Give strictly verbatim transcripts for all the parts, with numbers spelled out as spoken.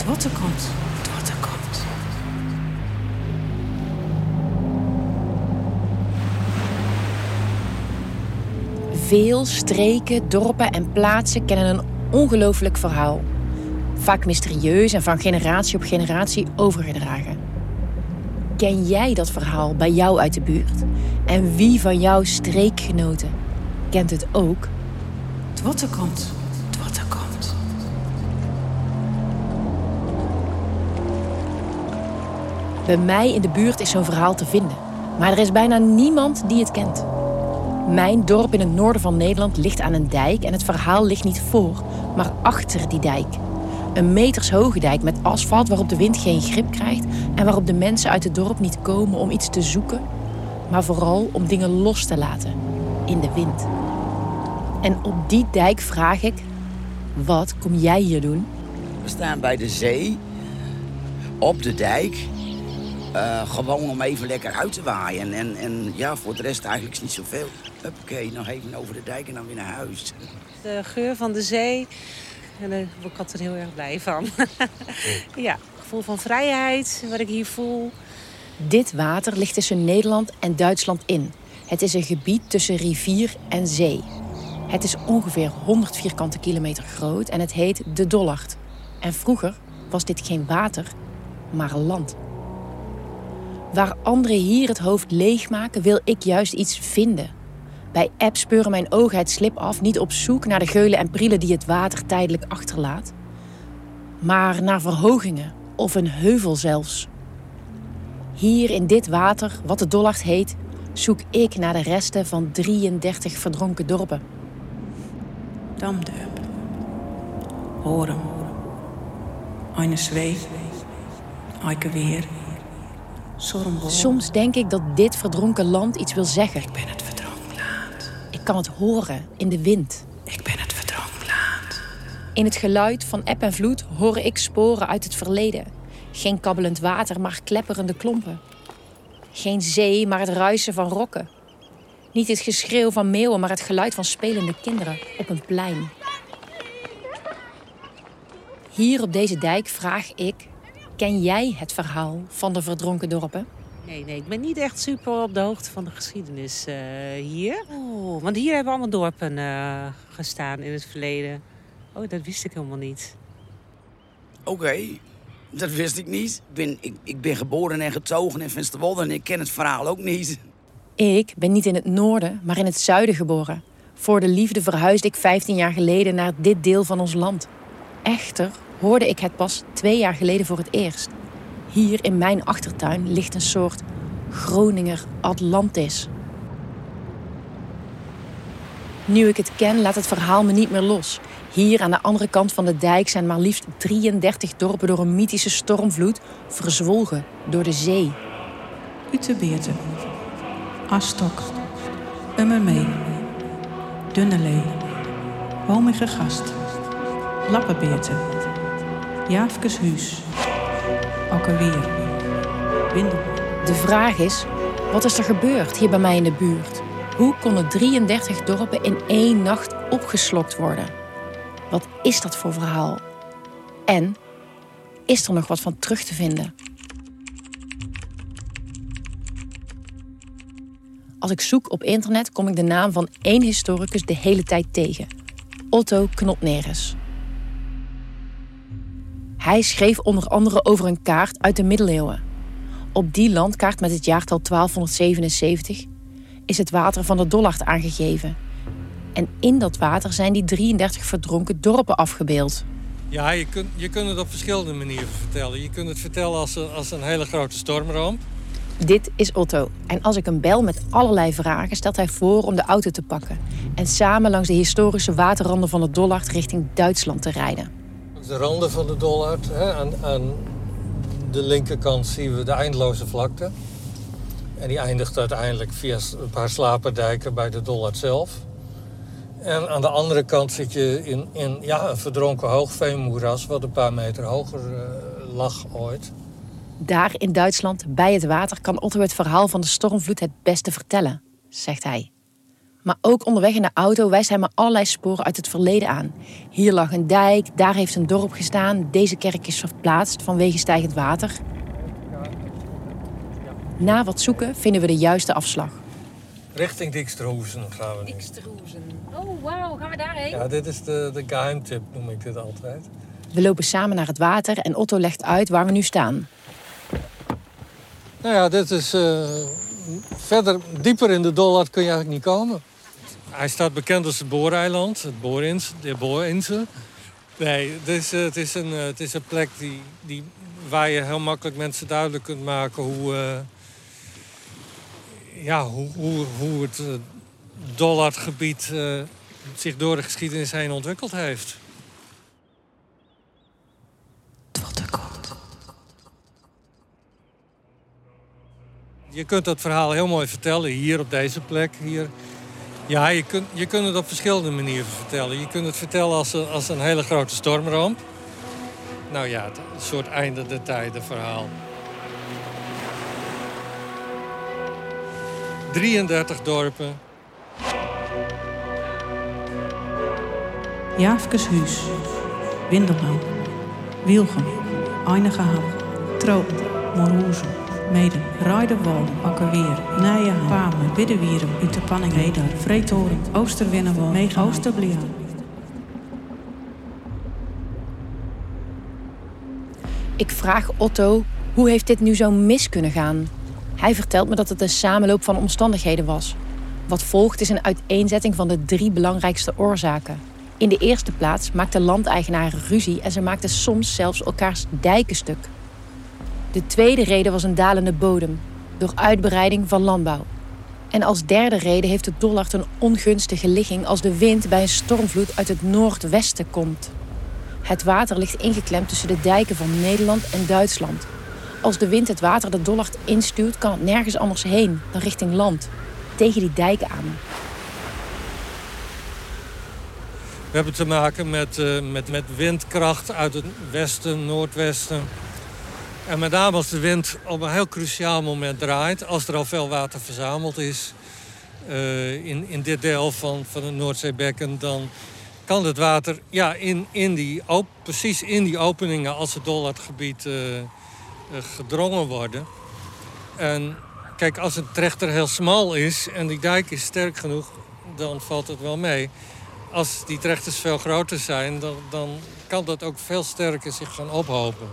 Het water komt. Het water komt. Veel streken, dorpen en plaatsen kennen een ongelooflijk verhaal. Vaak mysterieus en van generatie op generatie overgedragen. Ken jij dat verhaal bij jou uit de buurt? En wie van jouw streekgenoten kent het ook? Het water komt. Het water komt. Bij mij in de buurt is zo'n verhaal te vinden. Maar er is bijna niemand die het kent. Mijn dorp in het noorden van Nederland ligt aan een dijk en het verhaal ligt niet voor, maar achter die dijk. Een metershoge dijk met asfalt waarop de wind geen grip krijgt en waarop de mensen uit het dorp niet komen om iets te zoeken, maar vooral om dingen los te laten in de wind. En op die dijk vraag ik, wat kom jij hier doen? We staan bij de zee, op de dijk, uh, gewoon om even lekker uit te waaien. En, en ja, voor de rest eigenlijk niet zoveel. Huppakee, nog even over de dijk en dan weer naar huis. De geur van de zee, en daar word ik altijd heel erg blij van. Ja, gevoel van vrijheid, wat ik hier voel. Dit water ligt tussen Nederland en Duitsland in. Het is een gebied tussen rivier en zee. Het is ongeveer honderd vierkante kilometer groot en het heet de Dollard. En vroeger was dit geen water, maar land. Waar anderen hier het hoofd leegmaken, wil ik juist iets vinden. Bij eb speuren mijn ogen het slip af, niet op zoek naar de geulen en prielen die het water tijdelijk achterlaat, maar naar verhogingen of een heuvel zelfs. Hier in dit water, wat de Dollard heet, zoek ik naar de resten van drieëndertig verdronken dorpen. Damdorp. Horen. Eineswee. Eikeweer. Sormrol. Soms denk ik dat dit verdronken land iets wil zeggen. Ik ben het verdronken land. Ik kan het horen in de wind. Ik ben het verdronken land. In het geluid van eb en vloed hoor ik sporen uit het verleden. Geen kabbelend water, maar klepperende klompen. Geen zee, maar het ruisen van rokken. Niet het geschreeuw van meeuwen, maar het geluid van spelende kinderen op een plein. Hier op deze dijk vraag ik, ken jij het verhaal van de verdronken dorpen? Nee, nee, ik ben niet echt super op de hoogte van de geschiedenis uh, hier. Oh, want hier hebben allemaal dorpen uh, gestaan in het verleden. Oh, dat wist ik helemaal niet. Oké, okay, dat wist ik niet. Ik ben, ik, ik ben geboren en getogen in Finsterwolde en ik ken het verhaal ook niet. Ik ben niet in het noorden, maar in het zuiden geboren. Voor de liefde verhuisde ik vijftien jaar geleden naar dit deel van ons land. Echter hoorde ik het pas twee jaar geleden voor het eerst. Hier in mijn achtertuin ligt een soort Groninger Atlantis. Nu ik het ken, laat het verhaal me niet meer los. Hier aan de andere kant van de dijk zijn maar liefst drieëndertig dorpen door een mythische stormvloed verzwolgen door de zee. Uterbeerte. Astok. Ummermee. Dunnelee. Homige Gast. Lappenbeerte. Jaafkeshuis. Okkeweer. Windel. De vraag is, wat is er gebeurd hier bij mij in de buurt? Hoe konden drieëndertig dorpen in één nacht opgeslokt worden? Wat is dat voor verhaal? En is er nog wat van terug te vinden? Als ik zoek op internet kom ik de naam van één historicus de hele tijd tegen. Otto Knottneres. Hij schreef onder andere over een kaart uit de middeleeuwen. Op die landkaart met het jaartal twaalfhonderdzevenenzeventig is het water van de Dollard aangegeven. En in dat water zijn die drieëndertig verdronken dorpen afgebeeld. Ja, je kunt, je kunt het op verschillende manieren vertellen. Je kunt het vertellen als een, als een hele grote stormramp. Dit is Otto. En als ik hem bel met allerlei vragen, stelt hij voor om de auto te pakken en samen langs de historische waterranden van de Dollard richting Duitsland te rijden. De randen van de Dollard, hè, aan, aan de linkerkant zien we de eindeloze vlakte. En die eindigt uiteindelijk via een paar slaperdijken bij de Dollard zelf. En aan de andere kant zit je in, in ja, een verdronken hoogveenmoeras, wat een paar meter hoger uh, lag ooit. Daar in Duitsland, bij het water, kan Otto het verhaal van de stormvloed het beste vertellen, zegt hij. Maar ook onderweg in de auto wijst hij me allerlei sporen uit het verleden aan. Hier lag een dijk, daar heeft een dorp gestaan. Deze kerk is verplaatst vanwege stijgend water. Na wat zoeken vinden we de juiste afslag. Richting Dijksterhoeven gaan we nu. Dijksterhoeven. Oh, wauw, gaan we daarheen? Ja, dit is de, de geheimtip, noem ik dit altijd. We lopen samen naar het water en Otto legt uit waar we nu staan. Nou ja, dit is... Uh, verder, dieper in de Dollard kun je eigenlijk niet komen. Hij staat bekend als het Booreiland, het Boorins, de Boorinsel. Nee, het is, het is, een, het is een plek die, die, waar je heel makkelijk mensen duidelijk kunt maken hoe... Uh, ja, hoe, hoe, hoe het uh, Dollardgebied uh, zich door de geschiedenis heen ontwikkeld heeft. Je kunt dat verhaal heel mooi vertellen hier op deze plek. Hier. Ja, je kunt, je kunt het op verschillende manieren vertellen. Je kunt het vertellen als een, als een hele grote stormramp. Nou ja, een soort einde der tijden verhaal. drieëndertig dorpen. Jaafkeshuis, Windelman, Wielgem, Einigeham, Tropen, Morhoezen, Meden, Rijdenwal, Akkerweer, Nijenham, Pamen, Biddewierum, Uterpanning, Hedar, Vreetoren, Oosterwinnenwal, Mega, Oosterbliaan. Ik vraag Otto, hoe heeft dit nu zo mis kunnen gaan? Hij vertelt me dat het een samenloop van omstandigheden was. Wat volgt is een uiteenzetting van de drie belangrijkste oorzaken. In de eerste plaats maakten landeigenaren ruzie en ze maakten soms zelfs elkaars dijken stuk. De tweede reden was een dalende bodem, door uitbreiding van landbouw. En als derde reden heeft de Dollard een ongunstige ligging als de wind bij een stormvloed uit het noordwesten komt. Het water ligt ingeklemd tussen de dijken van Nederland en Duitsland. Als de wind het water de Dollard instuwt, kan het nergens anders heen dan richting land, tegen die dijken aan. We hebben te maken met, uh, met, met windkracht uit het westen, noordwesten. En met name als de wind op een heel cruciaal moment draait, als er al veel water verzameld is uh, in, in dit deel van, van het Noordzeebekken, dan kan het water ja, in, in die, op, precies in die openingen als het Dollardgebied uh, uh, gedrongen worden. En kijk, als een trechter heel smal is en die dijk is sterk genoeg, dan valt het wel mee. Als die trechters veel groter zijn, dan, dan kan dat ook veel sterker zich gaan ophopen.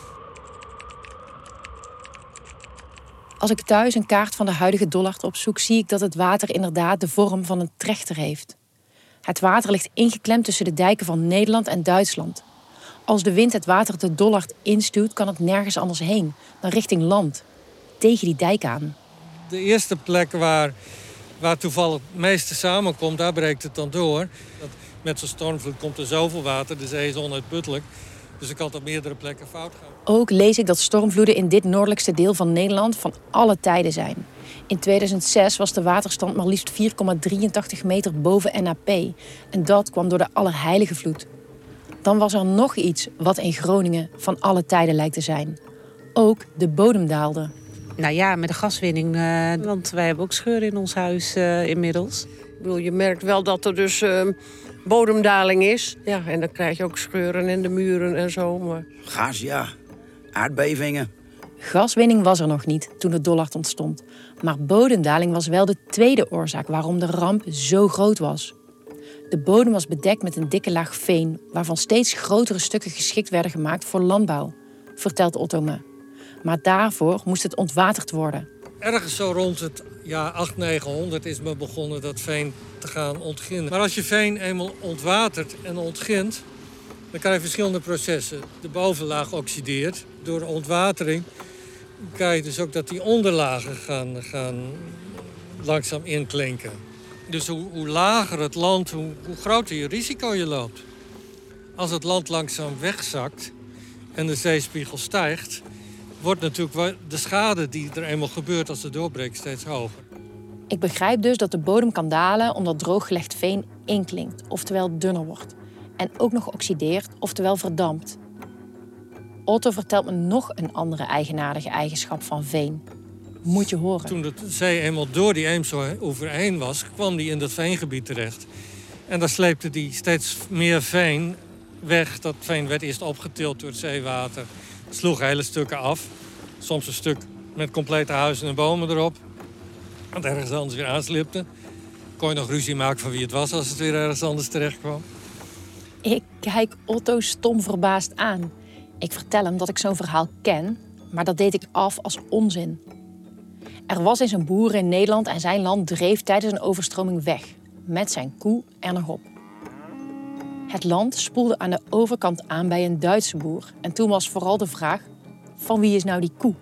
Als ik thuis een kaart van de huidige Dollard opzoek, zie ik dat het water inderdaad de vorm van een trechter heeft. Het water ligt ingeklemd tussen de dijken van Nederland en Duitsland. Als de wind het water de Dollard instuwt, kan het nergens anders heen dan richting land, tegen die dijk aan. De eerste plek waar, waar toevallig het meeste samenkomt, daar breekt het dan door. Met zo'n stormvloed komt er zoveel water, de zee is onuitputtelijk. Dus er kan op meerdere plekken fout gaan. Ook lees ik dat stormvloeden in dit noordelijkste deel van Nederland van alle tijden zijn. In tweeduizend zes was de waterstand maar liefst vier komma drieëntachtig meter boven N A P. En dat kwam door de Allerheilige Vloed. Dan was er nog iets wat in Groningen van alle tijden lijkt te zijn. Ook de bodem daalde. Nou ja, met de gaswinning, uh, want wij hebben ook scheuren in ons huis uh, inmiddels. Ik bedoel, je merkt wel dat er dus uh, bodemdaling is. Ja, en dan krijg je ook scheuren in de muren en zo. Maar... Gas, ja. Aardbevingen. Gaswinning was er nog niet toen de Dollard ontstond. Maar bodemdaling was wel de tweede oorzaak waarom de ramp zo groot was. De bodem was bedekt met een dikke laag veen, waarvan steeds grotere stukken geschikt werden gemaakt voor landbouw, vertelt Otto me. Maar daarvoor moest het ontwaterd worden. Ergens zo rond het jaar acht negenhonderd is men begonnen dat veen te gaan ontginnen. Maar als je veen eenmaal ontwatert en ontgint, dan krijg je verschillende processen. De bovenlaag oxideert. Door de ontwatering krijg je dus ook dat die onderlagen gaan, gaan langzaam inklinken. Dus hoe, hoe lager het land, hoe, hoe groter je risico je loopt. Als het land langzaam wegzakt en de zeespiegel stijgt, wordt natuurlijk de schade die er eenmaal gebeurt als het doorbreekt steeds hoger. Ik begrijp dus dat de bodem kan dalen omdat drooggelegd veen inklinkt, oftewel dunner wordt. En ook nog oxideert, oftewel verdampt. Otto vertelt me nog een andere eigenaardige eigenschap van veen. Moet je horen. Toen de zee eenmaal door die Eemsoever heen was, kwam die in dat veengebied terecht. En daar sleepte die steeds meer veen weg. Dat veen werd eerst opgetild door het zeewater. Sloeg hele stukken af. Soms een stuk met complete huizen en bomen erop. Want ergens anders weer aanslipte. Kon je nog ruzie maken van wie het was als het weer ergens anders terecht kwam. Ik kijk Otto stom verbaasd aan. Ik vertel hem dat ik zo'n verhaal ken, maar dat deed ik af als onzin. Er was eens een boer in Nederland en zijn land dreef tijdens een overstroming weg. Met zijn koe er nog op. Het land spoelde aan de overkant aan bij een Duitse boer. En toen was vooral de vraag, van wie is nou die koe?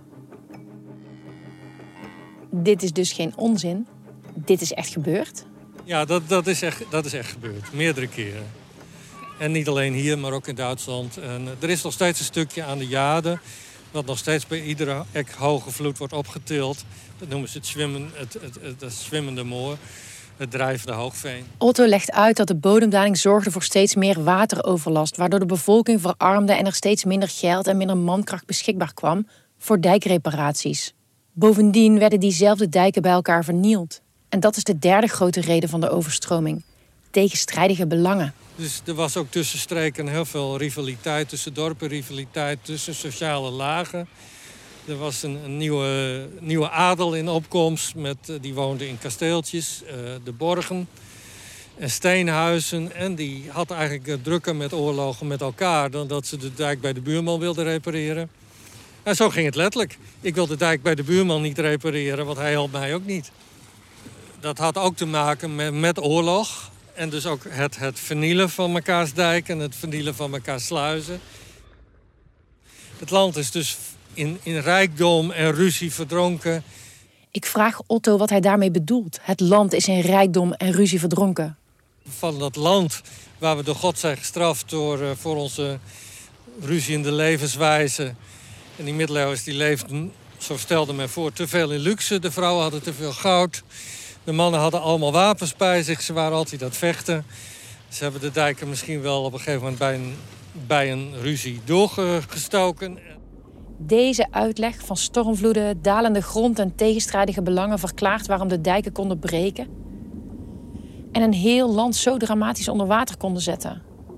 Dit is dus geen onzin. Dit is echt gebeurd. Ja, dat, dat, is echt, dat is echt gebeurd. Meerdere keren. En niet alleen hier, maar ook in Duitsland. En er is nog steeds een stukje aan de Jade, wat nog steeds bij iedere ek hoge vloed wordt opgetild. Dat noemen ze het, zwemmen, het, het, het, het zwemmende moor, het drijvende hoogveen. Otto legt uit dat de bodemdaling zorgde voor steeds meer wateroverlast, waardoor de bevolking verarmde en er steeds minder geld en minder mankracht beschikbaar kwam voor dijkreparaties. Bovendien werden diezelfde dijken bij elkaar vernield. En dat is de derde grote reden van de overstroming. Tegenstrijdige belangen. Dus er was ook tussen streken heel veel rivaliteit, tussen dorpen rivaliteit, tussen sociale lagen. Er was een, een nieuwe, nieuwe adel in opkomst, met, die woonde in kasteeltjes, uh, de borgen en steenhuizen. En die had eigenlijk drukker met oorlogen met elkaar dan dat ze de dijk bij de buurman wilden repareren. En zo ging het letterlijk. Ik wil de dijk bij de buurman niet repareren, want hij helpt mij ook niet. Dat had ook te maken met, met oorlog. En dus ook het, het vernielen van mekaars dijken en het vernielen van mekaars sluizen. Het land is dus in, in rijkdom en ruzie verdronken. Ik vraag Otto wat hij daarmee bedoelt. Het land is in rijkdom en ruzie verdronken. Van dat land waar we door God zijn gestraft door, uh, voor onze ruziende levenswijze. En die middeleeuwers die leefden, zo stelde men voor, te veel in luxe. De vrouwen hadden te veel goud. De mannen hadden allemaal wapens bij zich. Ze waren altijd aan het vechten. Ze hebben de dijken misschien wel op een gegeven moment bij een, bij een ruzie doorgestoken. Deze uitleg van stormvloeden, dalende grond en tegenstrijdige belangen verklaart waarom de dijken konden breken. En een heel land zo dramatisch onder water konden zetten.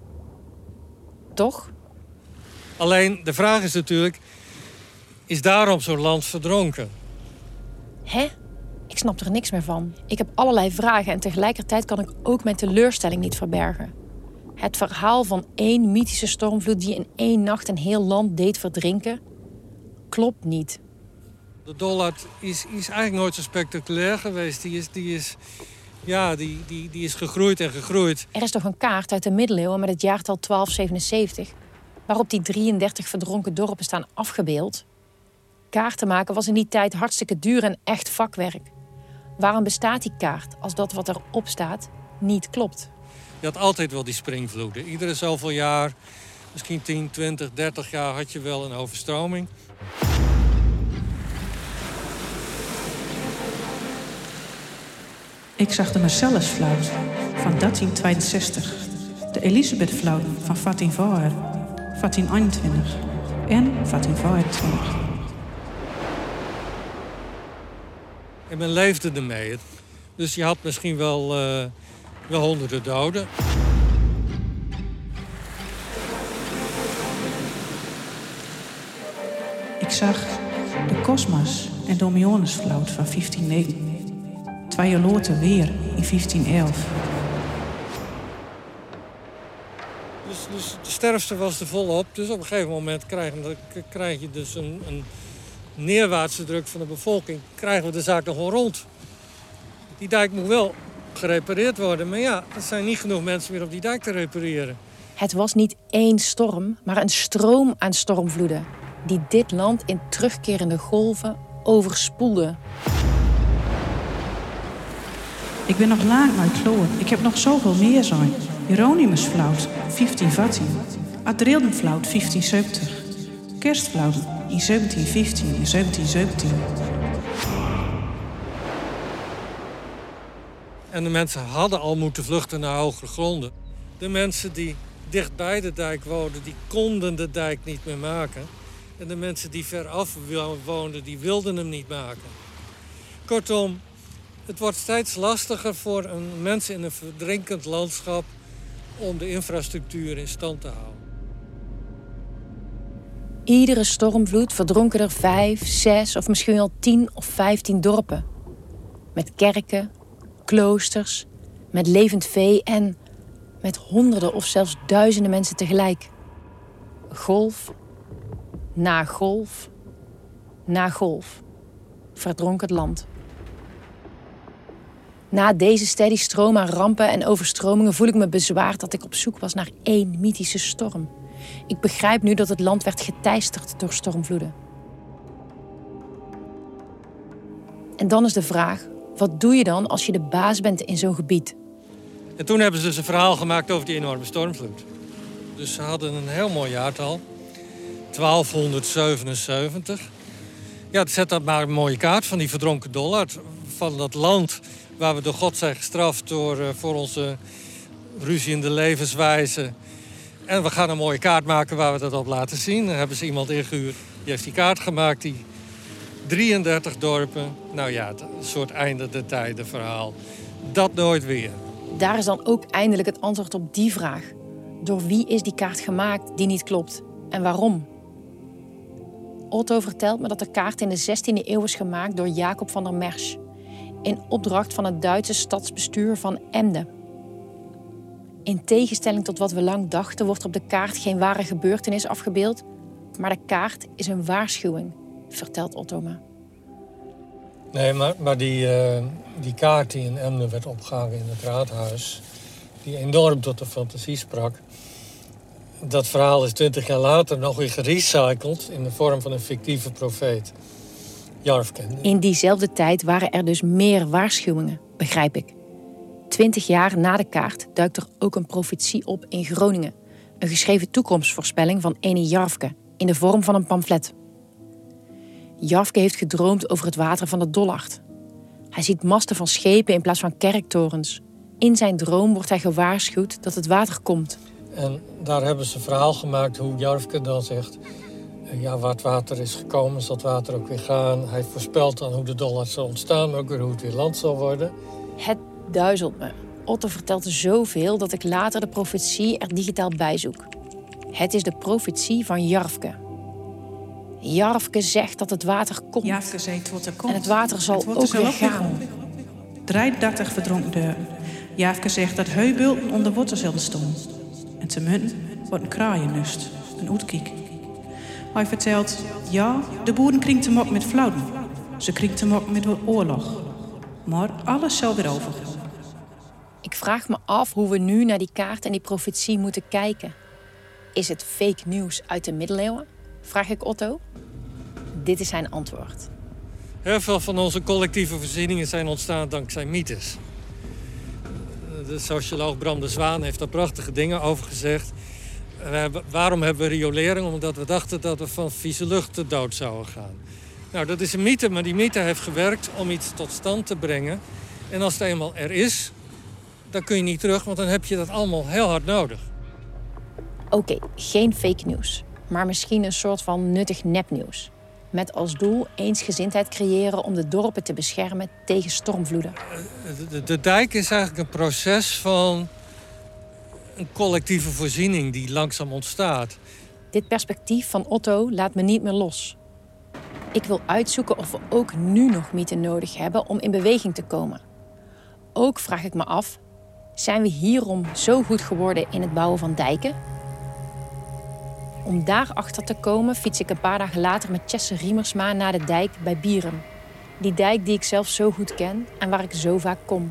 Toch? Alleen de vraag is natuurlijk, is daarom zo'n land verdronken? Hè? Ik snap er niks meer van. Ik heb allerlei vragen en tegelijkertijd kan ik ook mijn teleurstelling niet verbergen. Het verhaal van één mythische stormvloed die in één nacht een heel land deed verdrinken, klopt niet. De Dollard is, is eigenlijk nooit zo spectaculair geweest. Die is, die, is, ja, die, die, die is gegroeid en gegroeid. Er is toch een kaart uit de middeleeuwen met het jaartal twaalf zevenenzeventig... waarop die drieëndertig verdronken dorpen staan afgebeeld. Kaarten maken was in die tijd hartstikke duur en echt vakwerk. Waarom bestaat die kaart als dat wat erop staat niet klopt? Je had altijd wel die springvloeden. Iedere zoveel jaar, misschien tien, twintig, dertig jaar had je wel een overstroming. Ik zag de Marcellus-vloot van dertien tweeënzestig, de Elisabeth-vloot van veertien veertien eenentwintig en veertien vijfentwintig. En men leefde ermee. Dus je had misschien wel, uh, wel honderden doden. Ik zag de Cosmas en Domionesvloot van vijftien negen. Twee jaar later weer in vijftien elf. Dus, dus de sterfte was er volop. Dus op een gegeven moment krijg je, krijg je dus een, een neerwaartse druk van de bevolking. Krijgen we de zaak nog wel rond. Die dijk moet wel gerepareerd worden. Maar ja, er zijn niet genoeg mensen meer op die dijk te repareren. Het was niet één storm, maar een stroom aan stormvloeden die dit land in terugkerende golven overspoelde. Ik ben nog lang uit Kloor. Ik heb nog zoveel meer zijn. Hieronymusvloot, vijftien veertien. Adrildenvloot, vijftien zeventig. Kerstvloot in zeventien vijftien en zeventien zeventien. En de mensen hadden al moeten vluchten naar hogere gronden. De mensen die dicht bij de dijk woonden, die konden de dijk niet meer maken. En de mensen die veraf woonden, die wilden hem niet maken. Kortom, het wordt steeds lastiger voor een mens in een verdrinkend landschap om de infrastructuur in stand te houden. Iedere stormvloed verdronken er vijf, zes of misschien wel tien of vijftien dorpen. Met kerken, kloosters, met levend vee en met honderden of zelfs duizenden mensen tegelijk. Golf, na golf, na golf. Verdronk het land. Na deze steady stroom aan rampen en overstromingen voel ik me bezwaard dat ik op zoek was naar één mythische storm. Ik begrijp nu dat het land werd geteisterd door stormvloeden. En dan is de vraag, wat doe je dan als je de baas bent in zo'n gebied? En toen hebben ze dus een verhaal gemaakt over die enorme stormvloed. Dus ze hadden een heel mooi jaartal. twaalfhonderdzevenenzeventig. Ja, het zet dat maar een mooie kaart van die verdronken Dollard. Van dat land waar we door God zijn gestraft door, uh, voor onze ruziende levenswijze. En we gaan een mooie kaart maken waar we dat op laten zien. Dan hebben ze iemand ingehuurd, die heeft die kaart gemaakt. Die drieëndertig dorpen. Nou ja, een soort einde der tijden verhaal. Dat nooit weer. Daar is dan ook eindelijk het antwoord op die vraag. Door wie is die kaart gemaakt die niet klopt? En waarom? Otto vertelt me dat de kaart in de zestiende eeuw is gemaakt door Jacob van der Mersch. In opdracht van het Duitse stadsbestuur van Emden. In tegenstelling tot wat we lang dachten, wordt op de kaart geen ware gebeurtenis afgebeeld. Maar de kaart is een waarschuwing, vertelt Otto me. Nee, maar, maar die, uh, die kaart die in Emden werd opgehangen in het raadhuis, die enorm tot de fantasie sprak, dat verhaal is twintig jaar later nog weer gerecycled in de vorm van een fictieve profeet. Jarfke. In diezelfde tijd waren er dus meer waarschuwingen, begrijp ik. Twintig jaar na de kaart duikt er ook een profetie op in Groningen. Een geschreven toekomstvoorspelling van ene Jarfke in de vorm van een pamflet. Jarfke heeft gedroomd over het water van de Dollard. Hij ziet masten van schepen in plaats van kerktorens. In zijn droom wordt hij gewaarschuwd dat het water komt. En daar hebben ze een verhaal gemaakt hoe Jarfke dan zegt, ja, waar het water is gekomen, zal het water ook weer gaan. Hij voorspelt dan hoe de Dollard zal ontstaan, maar ook weer hoe het weer land zal worden. Het duizelt me. Otto vertelt zoveel dat ik later de profetie er digitaal bij zoek. Het is de profetie van Jarfke. Jarfke zegt dat het water komt. Jarfke zegt wat er komt. En het water zal het ook weer gaan. drieëndertig verdronken deuren. Jarfke zegt dat heubulten onder water zullen staan. En te munten wordt een kraaiennest, een uitkiek. Hij vertelt, ja, de boeren kringen te mok met flauwen. Ze kringen te mok met oorlog. Maar alles zal weer overgaan. Ik vraag me af hoe we nu naar die kaart en die profetie moeten kijken. Is het fake nieuws uit de middeleeuwen? Vraag ik Otto. Dit is zijn antwoord. Heel veel van onze collectieve voorzieningen zijn ontstaan dankzij mythes. De socioloog Bram de Zwaan heeft daar prachtige dingen over gezegd. We hebben, waarom hebben we riolering? Omdat we dachten dat we van vieze lucht te dood zouden gaan. Nou, dat is een mythe, maar die mythe heeft gewerkt om iets tot stand te brengen. En als het eenmaal er is, dan kun je niet terug, want dan heb je dat allemaal heel hard nodig. Oké, okay, geen fake nieuws, maar misschien een soort van nuttig nepnieuws. Met als doel eensgezindheid creëren om de dorpen te beschermen tegen stormvloeden. De, de, de dijk is eigenlijk een proces van een collectieve voorziening die langzaam ontstaat. Dit perspectief van Otto laat me niet meer los. Ik wil uitzoeken of we ook nu nog mythen nodig hebben om in beweging te komen. Ook vraag ik me af, zijn we hierom zo goed geworden in het bouwen van dijken? Om daarachter te komen fiets ik een paar dagen later met Jesse Riemersma naar de dijk bij Bierum. Die dijk die ik zelf zo goed ken en waar ik zo vaak kom.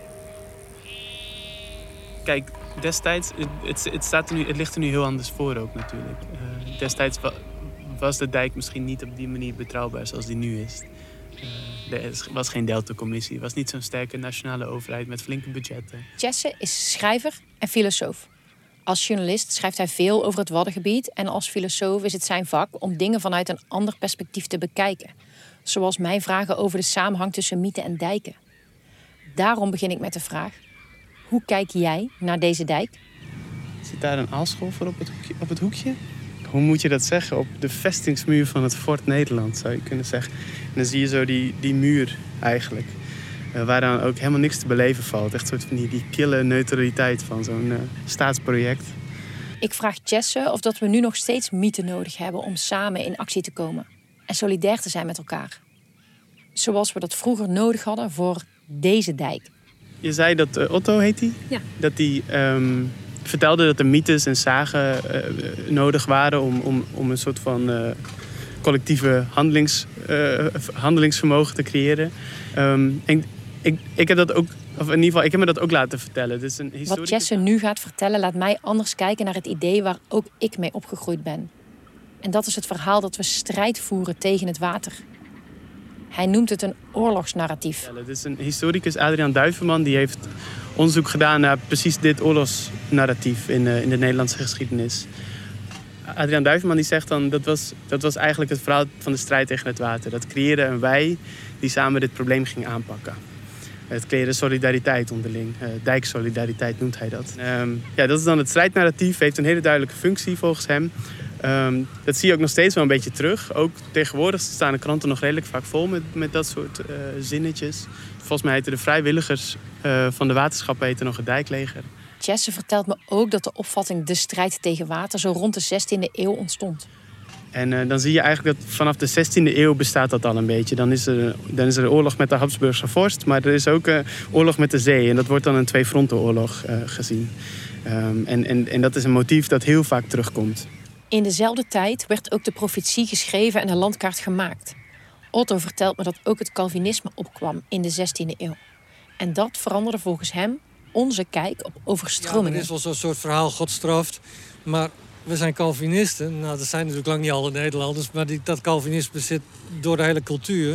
Kijk, destijds, het, het, staat er nu, het ligt er nu heel anders voor ook natuurlijk. Uh, destijds wa, was de dijk misschien niet op die manier betrouwbaar zoals die nu is. Uh, er was geen Delta-commissie, het was niet zo'n sterke nationale overheid met flinke budgetten. Jesse is schrijver en filosoof. Als journalist schrijft hij veel over het Waddengebied en als filosoof is het zijn vak om dingen vanuit een ander perspectief te bekijken. Zoals mijn vragen over de samenhang tussen mythen en dijken. Daarom begin ik met de vraag, hoe kijk jij naar deze dijk? Zit daar een aalscholver op het hoekje? Op het hoekje? Ik hoe moet je dat zeggen? Op de vestingsmuur van het Fort Nederland, zou je kunnen zeggen. En dan zie je zo die, die muur eigenlijk. Uh, waar dan ook helemaal niks te beleven valt. Echt een soort van die, die kille neutraliteit van zo'n uh, staatsproject. Ik vraag Jesse of dat we nu nog steeds mythen nodig hebben om samen in actie te komen. En solidair te zijn met elkaar. Zoals we dat vroeger nodig hadden voor deze dijk. Je zei dat uh, Otto heet hij? Ja. Dat hij um, vertelde dat er mythes en zagen uh, nodig waren om, om, om een soort van uh, collectieve handelings, uh, handelingsvermogen te creëren. Um, en ik, ik heb dat ook, of in ieder geval, ik heb me dat ook laten vertellen. Dus een historicus... Wat Jesse nu gaat vertellen laat mij anders kijken naar het idee waar ook ik mee opgegroeid ben. En dat is het verhaal dat we strijd voeren tegen het water. Hij noemt het een oorlogsnarratief. Ja, dus een historicus, Adriaan Duivenman, die heeft onderzoek gedaan naar precies dit oorlogsnarratief in, uh, in de Nederlandse geschiedenis. Adriaan Duivenman die zegt dan, dat was, dat was eigenlijk het verhaal van de strijd tegen het water. Dat creëerde een wij die samen dit probleem ging aanpakken. Het creëerde solidariteit onderling. Uh, dijksolidariteit noemt hij dat. Um, ja, dat is dan het strijdnarratief, heeft een hele duidelijke functie volgens hem. Um, dat zie je ook nog steeds wel een beetje terug. Ook tegenwoordig staan de kranten nog redelijk vaak vol met, met dat soort uh, zinnetjes. Volgens mij heten de vrijwilligers uh, van de waterschappen heten nog het dijkleger. Jesse vertelt me ook dat de opvatting de strijd tegen water zo rond de zestiende eeuw ontstond. En uh, dan zie je eigenlijk dat vanaf de zestiende eeuw bestaat dat al een beetje. Dan is er, dan is er oorlog met de Habsburgse vorst, maar er is ook uh, oorlog met de zee. En dat wordt dan een tweefrontenoorlog uh, gezien. Um, en, en, en dat is een motief dat heel vaak terugkomt. In dezelfde tijd werd ook de profetie geschreven en de landkaart gemaakt. Otto vertelt me dat ook het Calvinisme opkwam in de zestiende eeuw. En dat veranderde volgens hem onze kijk op overstromingen. Ja, er is wel zo'n soort verhaal, God straft. Maar we zijn Calvinisten. Nou, dat zijn natuurlijk lang niet alle Nederlanders. Maar die, dat Calvinisme zit door de hele cultuur.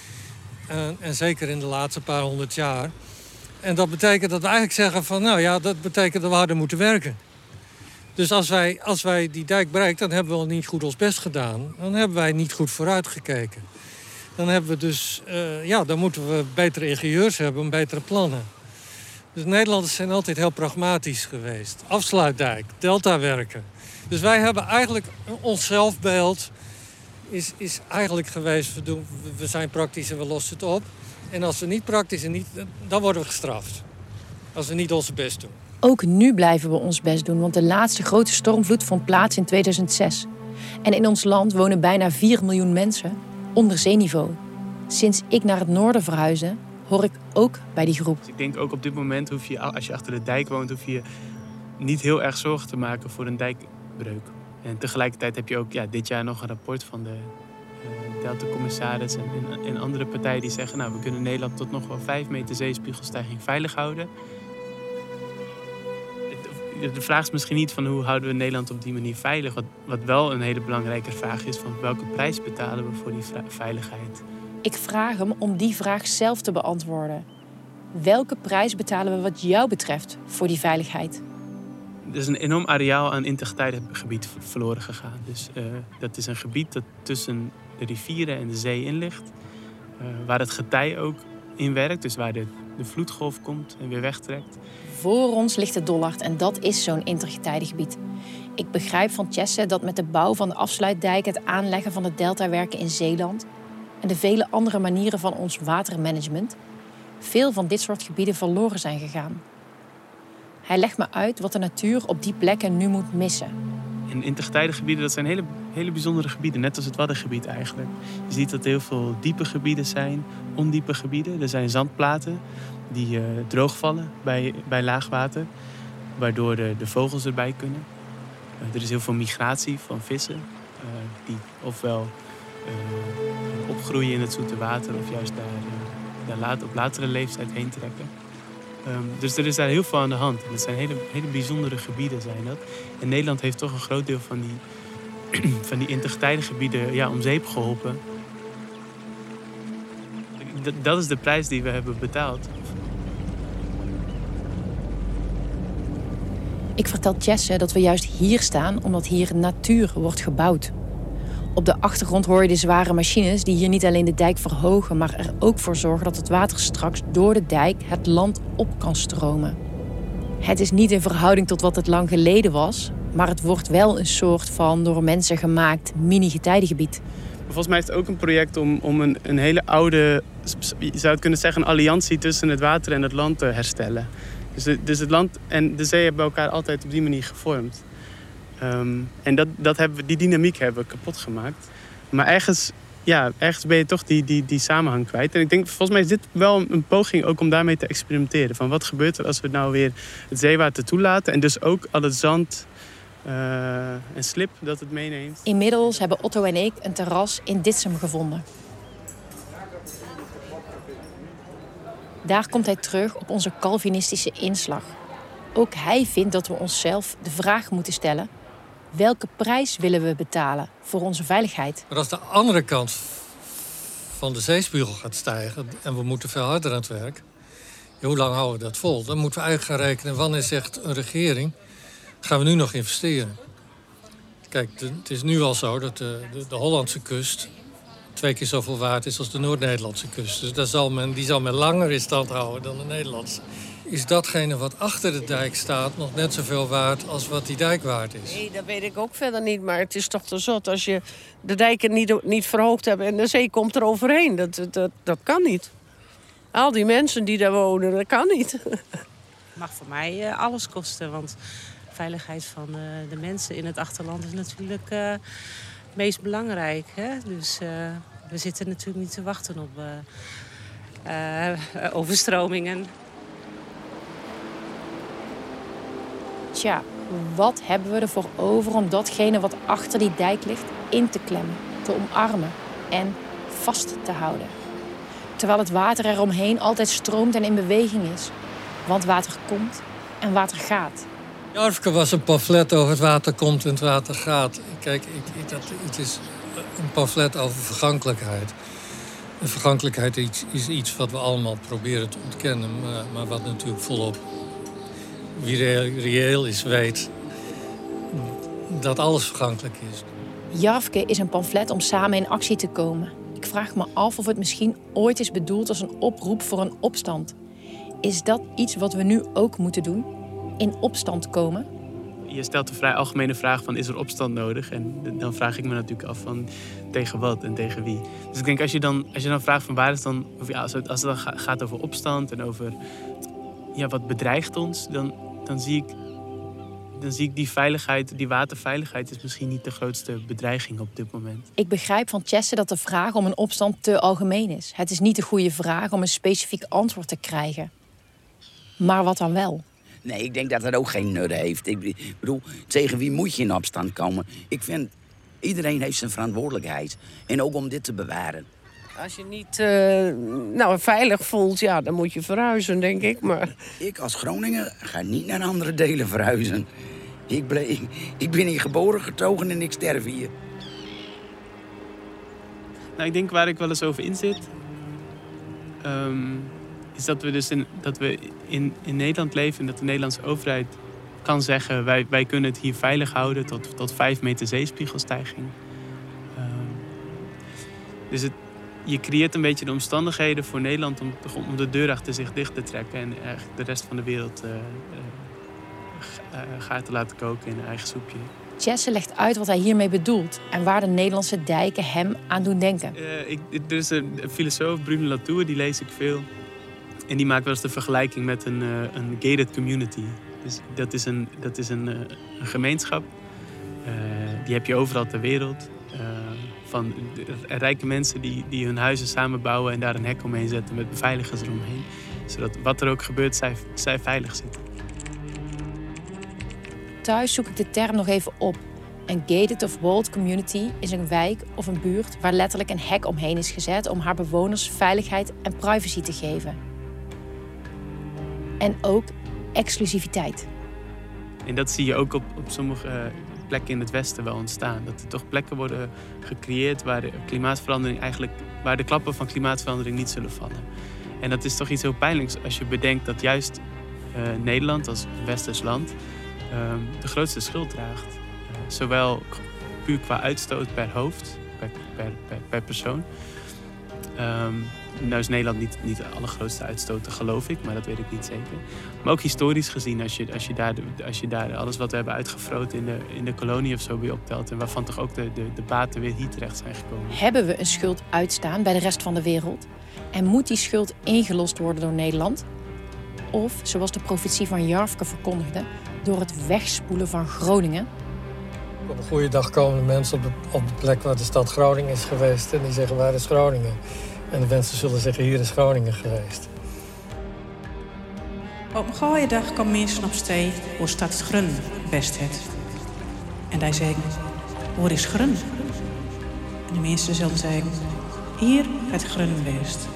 En, en zeker in de laatste paar honderd jaar. En dat betekent dat we eigenlijk zeggen van... nou ja, dat betekent dat we harder moeten werken. Dus als wij, als wij die dijk bereiken, dan hebben we al niet goed ons best gedaan. Dan hebben wij niet goed vooruitgekeken. Dan hebben we dus, uh, ja, dan moeten we betere ingenieurs hebben, betere plannen. Dus Nederlanders zijn altijd heel pragmatisch geweest. Afsluitdijk, deltawerken. Dus wij hebben eigenlijk, ons zelfbeeld is, is eigenlijk geweest, we, doen, we zijn praktisch en we lossen het op. En als we niet praktisch en niet, dan worden we gestraft. Als we niet ons best doen. Ook nu blijven we ons best doen, want de laatste grote stormvloed vond plaats in tweeduizend zes. En in ons land wonen bijna vier miljoen mensen onder zeeniveau. Sinds ik naar het noorden verhuisde, hoor ik ook bij die groep. Ik denk ook op dit moment, hoef je, als je achter de dijk woont, hoef je niet heel erg zorgen te maken voor een dijkbreuk. En tegelijkertijd heb je ook ja, dit jaar nog een rapport van de uh, Delta-commissaris en, en, en andere partijen die zeggen... nou, we kunnen Nederland tot nog wel vijf meter zeespiegelstijging veilig houden. De vraag is misschien niet van hoe houden we Nederland op die manier veilig. Wat, wat wel een hele belangrijke vraag is van welke prijs betalen we voor die veiligheid. Ik vraag hem om die vraag zelf te beantwoorden. Welke prijs betalen we wat jou betreft voor die veiligheid? Er is een enorm areaal aan integriteitsgebied verloren gegaan. Dus uh, dat is een gebied dat tussen de rivieren en de zee in ligt. Uh, waar het getij ook in werkt. Dus waar de, de vloedgolf komt en weer wegtrekt. Voor ons ligt de Dollard en dat is zo'n intergetijdengebied. Ik begrijp van Jesse dat met de bouw van de afsluitdijk... het aanleggen van de deltawerken in Zeeland... en de vele andere manieren van ons watermanagement... veel van dit soort gebieden verloren zijn gegaan. Hij legt me uit wat de natuur op die plekken nu moet missen. En intergetijdengebieden, dat zijn hele, hele bijzondere gebieden. Net als het Waddengebied eigenlijk. Je ziet dat er heel veel diepe gebieden zijn, ondiepe gebieden. Er zijn zandplaten die uh, droogvallen bij, bij laagwater. Waardoor de, de vogels erbij kunnen. Uh, er is heel veel migratie van vissen. Uh, die ofwel uh, opgroeien in het zoete water of juist daar, uh, daar laat, op latere leeftijd heen trekken. Um, dus er is daar heel veel aan de hand. Dat zijn hele, hele bijzondere gebieden zijn dat. En Nederland heeft toch een groot deel van die, van die intergetijdengebieden ja, om zeep geholpen. D- dat is de prijs die we hebben betaald. Ik vertel Jesse dat we juist hier staan omdat hier natuur wordt gebouwd. Op de achtergrond hoor je de zware machines die hier niet alleen de dijk verhogen... maar er ook voor zorgen dat het water straks door de dijk het land op kan stromen. Het is niet in verhouding tot wat het lang geleden was... Maar het wordt wel een soort van door mensen gemaakt mini-getijdengebied. Volgens mij is het ook een project om, om een, een hele oude, je zou het kunnen zeggen, een alliantie tussen het water en het land te herstellen. Dus, de, dus het land en de zee hebben elkaar altijd op die manier gevormd. Um, en dat, dat hebben we, die dynamiek hebben we kapot gemaakt. Maar ergens, ja, ergens ben je toch die, die, die samenhang kwijt. En ik denk, volgens mij is dit wel een poging ook om daarmee te experimenteren. Van wat gebeurt er als we nou weer het zeewater toelaten en dus ook al het zand uh, en slip dat het meeneemt. Inmiddels hebben Otto en ik een terras in Ditsem gevonden. Daar komt hij terug op onze Calvinistische inslag. Ook hij vindt dat we onszelf de vraag moeten stellen: welke prijs willen we betalen voor onze veiligheid? Maar als de andere kant van de zeespiegel gaat stijgen en we moeten veel harder aan het werk, hoe lang houden we dat vol? Dan moeten we eigenlijk gaan rekenen, wanneer zegt een regering, gaan we nu nog investeren? Kijk, de, het is nu al zo dat de, de, de Hollandse kust twee keer zoveel waard is als de Noord-Nederlandse kust. Dus daar zal men, die zal men langer in stand houden dan de Nederlandse. Is datgene wat achter de dijk staat nog net zoveel waard als wat die dijk waard is? Nee, dat weet ik ook verder niet. Maar het is toch te zot als je de dijken niet, niet verhoogd hebt en de zee komt er overheen. Dat, dat, dat kan niet. Al die mensen die daar wonen, dat kan niet. Het mag voor mij uh, alles kosten. Want de veiligheid van uh, de mensen in het achterland is natuurlijk uh, het meest belangrijk. Hè? Dus uh, we zitten natuurlijk niet te wachten op uh, uh, overstromingen. Tja, wat hebben we ervoor over om datgene wat achter die dijk ligt in te klemmen, te omarmen en vast te houden? Terwijl het water eromheen altijd stroomt en in beweging is. Want water komt en water gaat. Jarfke was een pamflet over het water komt en het water gaat. Kijk, ik, ik, dat, het is een pamflet over vergankelijkheid. En vergankelijkheid is, is iets wat we allemaal proberen te ontkennen, maar, maar wat natuurlijk volop wie reëel is, weet dat alles vergankelijk is. Jarfke is een pamflet om samen in actie te komen. Ik vraag me af of het misschien ooit is bedoeld als een oproep voor een opstand. Is dat iets wat we nu ook moeten doen? In opstand komen? Je stelt een vrij algemene vraag van, is er opstand nodig? En dan vraag ik me natuurlijk af van, tegen wat en tegen wie? Dus ik denk, als je dan, als je dan vraagt van waar is dan, of ja, als het, als het dan gaat over opstand en over ja, wat bedreigt ons, dan, dan, zie ik, dan zie ik die veiligheid, die waterveiligheid is misschien niet de grootste bedreiging op dit moment. Ik begrijp van Tjesse dat de vraag om een opstand te algemeen is. Het is niet de goede vraag om een specifiek antwoord te krijgen. Maar wat dan wel? Nee, ik denk dat dat ook geen nut heeft. Ik bedoel, tegen wie moet je in opstand komen? Ik vind, iedereen heeft zijn verantwoordelijkheid. En ook om dit te bewaren. Als je niet uh, nou, veilig voelt, ja, dan moet je verhuizen, denk ik. Maar ik als Groninger ga niet naar andere delen verhuizen. Ik, ble- ik, ik ben hier geboren, getogen en ik sterf hier. Nou, ik denk waar ik wel eens over in zit, Um, is dat we dus in, dat we in, in Nederland leven en dat de Nederlandse overheid kan zeggen, wij, wij kunnen het hier veilig houden tot, tot vijf meter zeespiegelstijging. Um, dus het, je creëert een beetje de omstandigheden voor Nederland om, om de deur achter zich dicht te trekken en eigenlijk de rest van de wereld uh, uh, gaar te laten koken in een eigen soepje. Tjesse legt uit wat hij hiermee bedoelt en waar de Nederlandse dijken hem aan doen denken. Uh, ik, er is een, een filosoof, Bruno Latour, die lees ik veel. En die maakt wel eens de vergelijking met een, uh, een gated community. Dus dat is een, dat is een, uh, een gemeenschap. Uh, die heb je overal ter wereld. Uh, van rijke mensen die, die hun huizen samenbouwen en daar een hek omheen zetten met beveiligers eromheen. Zodat wat er ook gebeurt, zij, zij veilig zitten. Thuis zoek ik de term nog even op. Een gated of walled community is een wijk of een buurt waar letterlijk een hek omheen is gezet om haar bewoners veiligheid en privacy te geven. En ook exclusiviteit. En dat zie je ook op, op sommige uh, plekken in het Westen wel ontstaan. Dat er toch plekken worden gecreëerd waar de klimaatverandering eigenlijk, waar de klappen van klimaatverandering niet zullen vallen. En dat is toch iets heel pijnlijks als je bedenkt dat juist uh, Nederland als westers land uh, de grootste schuld draagt. Uh, zowel puur qua uitstoot per hoofd, per, per, per, per persoon. Um, nou is Nederland niet, niet de allergrootste uitstoter, geloof ik, maar dat weet ik niet zeker. Maar ook historisch gezien, als je, als je, daar, als je daar alles wat we hebben uitgevroten in de, in de kolonie of zo weer optelt, en waarvan toch ook de, de, de baten weer hier terecht zijn gekomen. Hebben we een schuld uitstaan bij de rest van de wereld? En moet die schuld ingelost worden door Nederland? Of, zoals de profetie van Jarfke verkondigde, door het wegspoelen van Groningen? Op een goede dag komen de mensen op de, op de plek waar de stad Groningen is geweest en die zeggen, waar is Groningen? En de mensen zullen zeggen, hier is Groningen geweest. Op een goede dag komen mensen op stee waar stad Grun best het. En die zeggen, waar is Grun? En de mensen zullen zeggen, hier het Grun best.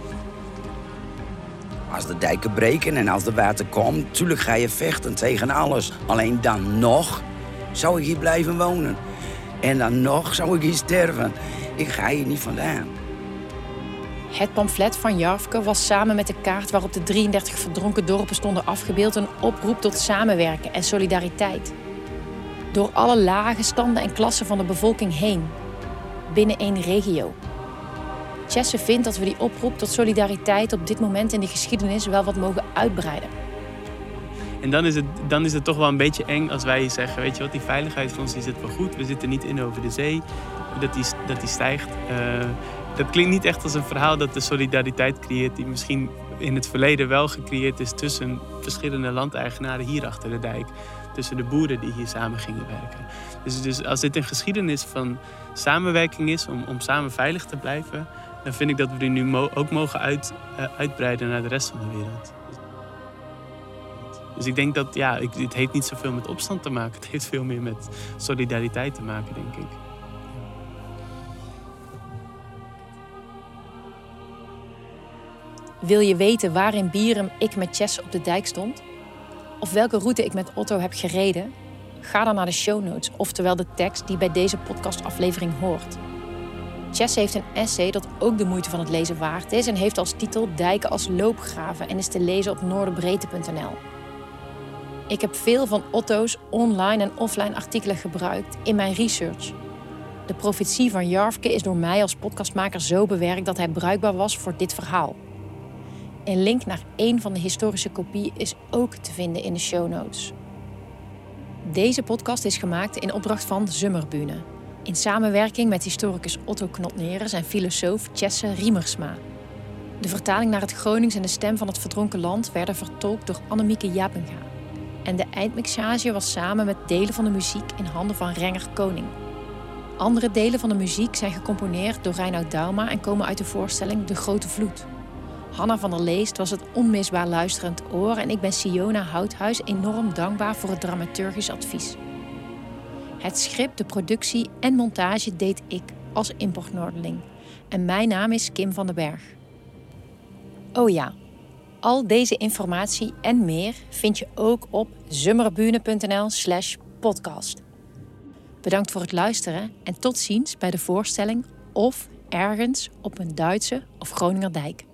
Als de dijken breken en als de water komt, natuurlijk ga je vechten tegen alles. Alleen dan nog zou ik hier blijven wonen. En dan nog zou ik hier sterven. Ik ga hier niet vandaan. Het pamflet van Jarfke was samen met de kaart waarop de drieëndertig verdronken dorpen stonden afgebeeld een oproep tot samenwerken en solidariteit. Door alle lagen, standen en klassen van de bevolking heen. Binnen één regio. Tjesse vindt dat we die oproep tot solidariteit op dit moment in de geschiedenis wel wat mogen uitbreiden. En dan is, het, dan is het toch wel een beetje eng als wij zeggen, weet je wat, die veiligheid van ons die zit wel goed. We zitten niet in over de zee, dat die, dat die stijgt. Uh, dat klinkt niet echt als een verhaal dat de solidariteit creëert die misschien in het verleden wel gecreëerd is tussen verschillende landeigenaren hier achter de dijk. Tussen de boeren die hier samen gingen werken. Dus, dus als dit een geschiedenis van samenwerking is om, om samen veilig te blijven, dan vind ik dat we die nu mo- ook mogen uit, uh, uitbreiden naar de rest van de wereld. Dus ik denk dat, ja, ik, het heeft niet zoveel met opstand te maken. Het heeft veel meer met solidariteit te maken, denk ik. Wil je weten waar in Bierum ik met Tjesse op de dijk stond? Of welke route ik met Otto heb gereden? Ga dan naar de show notes, oftewel de tekst die bij deze podcastaflevering hoort. Tjesse heeft een essay dat ook de moeite van het lezen waard is en heeft als titel Dijken als loopgraven en is te lezen op noorderbreedte punt n l. Ik heb veel van Otto's online en offline artikelen gebruikt in mijn research. De profetie van Jarfke is door mij als podcastmaker zo bewerkt dat hij bruikbaar was voor dit verhaal. Een link naar één van de historische kopieën is ook te vinden in de show notes. Deze podcast is gemaakt in opdracht van Zummerbühne, in samenwerking met historicus Otto Knotneres en filosoof Tjesse Riemersma. De vertaling naar het Gronings en de stem van het verdronken land werden vertolkt door Annemieke Japenga. En de eindmixage was samen met delen van de muziek in handen van Renger Koning. Andere delen van de muziek zijn gecomponeerd door Reinoud Dauma en komen uit de voorstelling De Grote Vloed. Hanna van der Leest was het onmisbaar luisterend oor en ik ben Siona Houthuis enorm dankbaar voor het dramaturgisch advies. Het script, de productie en montage deed ik als importnoorderling. En mijn naam is Kim van den Berg. Oh ja, al deze informatie en meer vind je ook op zummerbühne punt n l slash podcast. Bedankt voor het luisteren en tot ziens bij de voorstelling of ergens op een Duitse of Groninger dijk.